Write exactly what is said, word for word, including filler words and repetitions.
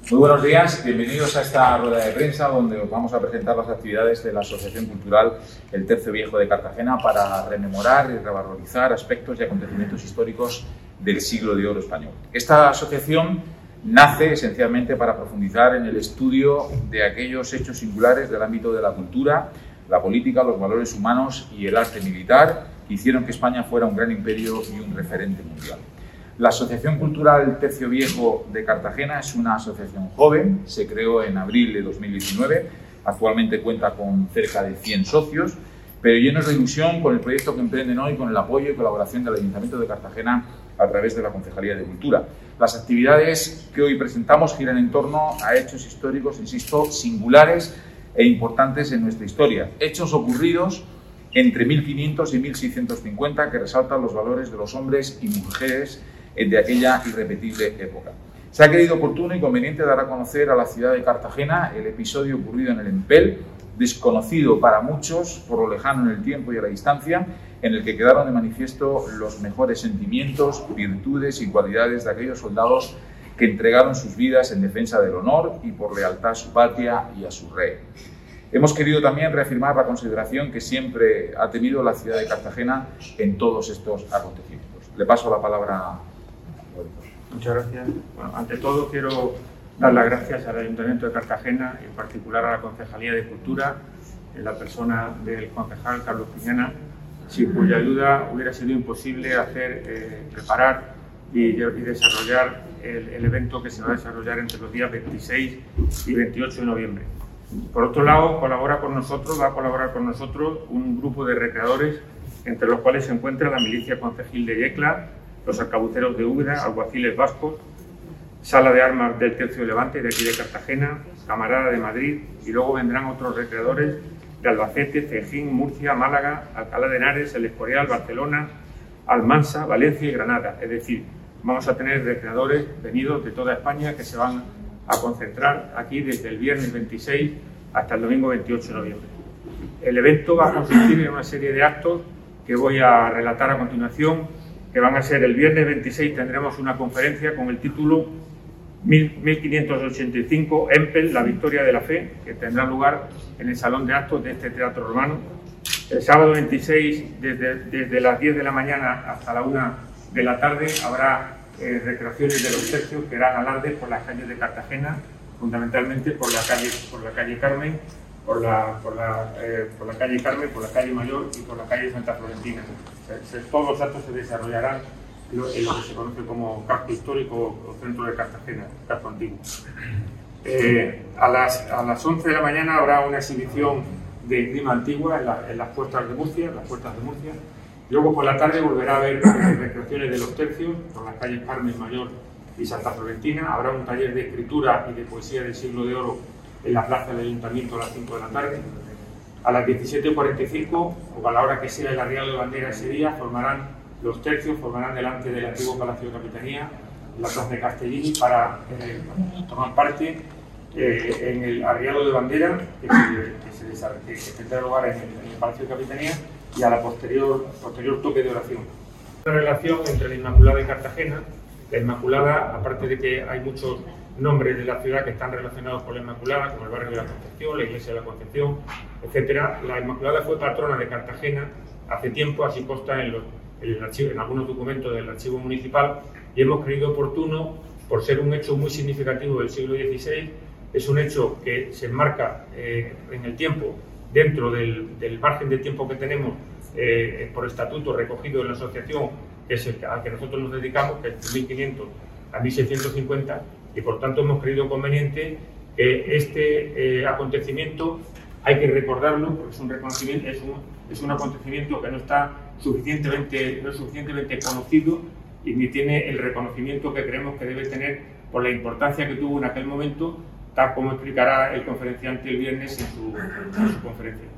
Muy buenos días, bienvenidos a esta rueda de prensa donde os vamos a presentar las actividades de la Asociación Cultural El Tercio Viejo de Cartagena para rememorar y revalorizar aspectos y acontecimientos históricos del siglo de oro español. Esta asociación nace esencialmente para profundizar en el estudio de aquellos hechos singulares del ámbito de la cultura, la política, los valores humanos y el arte militar que hicieron que España fuera un gran imperio y un referente mundial. La Asociación Cultural El Tercio Viejo de Cartagena es una asociación joven, se creó en abril de dos mil diecinueve, actualmente cuenta con cerca de cien socios, pero llenos de ilusión con el proyecto que emprenden hoy, con el apoyo y colaboración del Ayuntamiento de Cartagena a través de la Concejalía de Cultura. Las actividades que hoy presentamos giran en torno a hechos históricos, insisto, singulares e importantes en nuestra historia, hechos ocurridos entre mil quinientos y mil seiscientos cincuenta que resaltan los valores de los hombres y mujeres de aquella irrepetible época. Se ha creído oportuno y conveniente dar a conocer a la ciudad de Cartagena el episodio ocurrido en el Empel, desconocido para muchos por lo lejano en el tiempo y a la distancia, en el que quedaron de manifiesto los mejores sentimientos, virtudes y cualidades de aquellos soldados que entregaron sus vidas en defensa del honor y por lealtad a su patria y a su rey. Hemos querido también reafirmar la consideración que siempre ha tenido la ciudad de Cartagena en todos estos acontecimientos. Le paso la palabra a... Muchas gracias. Bueno, ante todo quiero dar las gracias al Ayuntamiento de Cartagena, en particular a la Concejalía de Cultura, en la persona del concejal Carlos Piñana, sin cuya ayuda hubiera sido imposible hacer, eh, preparar y, y desarrollar el, el evento que se va a desarrollar entre los días veintiséis y veintiocho de noviembre. Por otro lado, colabora con nosotros, va a colaborar con nosotros un grupo de recreadores, entre los cuales se encuentra la Milicia Concejil de Yecla, los arcabuceros de Úbeda, alguaciles vascos, Sala de Armas del Tercio de Levante, de aquí de Cartagena, Camarada de Madrid, y luego vendrán otros recreadores de Albacete, Cejín, Murcia, Málaga, Alcalá de Henares, El Escorial, Barcelona, Almansa, Valencia y Granada. Es decir, vamos a tener recreadores venidos de toda España que se van a concentrar aquí desde el viernes veintiséis hasta el domingo veintiocho de noviembre. El evento va a consistir en una serie de actos que voy a relatar a continuación, que van a ser el viernes veintiséis. Tendremos una conferencia con el título mil quinientos ochenta y cinco, Empel, la victoria de la fe, que tendrá lugar en el salón de actos de este teatro romano. El sábado veintiséis, desde, desde las diez de la mañana hasta la una de la tarde, habrá eh, recreaciones de los tercios que harán alardes por las calles de Cartagena, fundamentalmente por la calle, por la calle Carmen, por la, por, la, eh, por la calle Carmen, por la calle Mayor y por la calle Santa Florentina. Se, se, todos los actos se desarrollarán en lo, en lo que se conoce como casco histórico o centro de Cartagena, casco antiguo. Eh, a, las, a las once de la mañana habrá una exhibición de clima antigua en, la, en las puertas de Murcia, las puertas de Murcia. Luego por la tarde volverá a haber recreaciones de los tercios por las calles Carmen, Mayor y Santa Florentina. Habrá un taller de escritura y de poesía del siglo de oro en la plaza del Ayuntamiento a las cinco de la tarde. A las diecisiete cuarenta y cinco, o a la hora que sea el arriado de bandera ese día, formarán los tercios, formarán delante del antiguo Palacio de Capitanía, en la plaza de Castellini, para eh, tomar parte eh, en el arriado de bandera que, se, que, se, que, que tendrá lugar en el, en el Palacio de Capitanía, y a la posterior, posterior toque de oración. La relación entre la Inmaculada y Cartagena. La Inmaculada, aparte de que hay muchos nombres de la ciudad que están relacionados con la Inmaculada, como el barrio de la Concepción, la iglesia de la Concepción, etcétera. La Inmaculada fue patrona de Cartagena hace tiempo, así consta en, los, en, el archivo, en algunos documentos del archivo municipal, y hemos creído oportuno, por ser un hecho muy significativo del siglo dieciséis, es un hecho que se enmarca eh, en el tiempo, dentro del, del margen de tiempo que tenemos eh, por estatuto recogido en la asociación, que es el al que nosotros nos dedicamos, que es de mil quinientos a mil seiscientos cincuenta, y por tanto hemos creído conveniente que este eh, acontecimiento hay que recordarlo, porque es un, reconocimiento, es, un, es un acontecimiento que no está suficientemente, no es suficientemente conocido y ni tiene el reconocimiento que creemos que debe tener por la importancia que tuvo en aquel momento, tal como explicará el conferenciante el viernes en su, en su conferencia.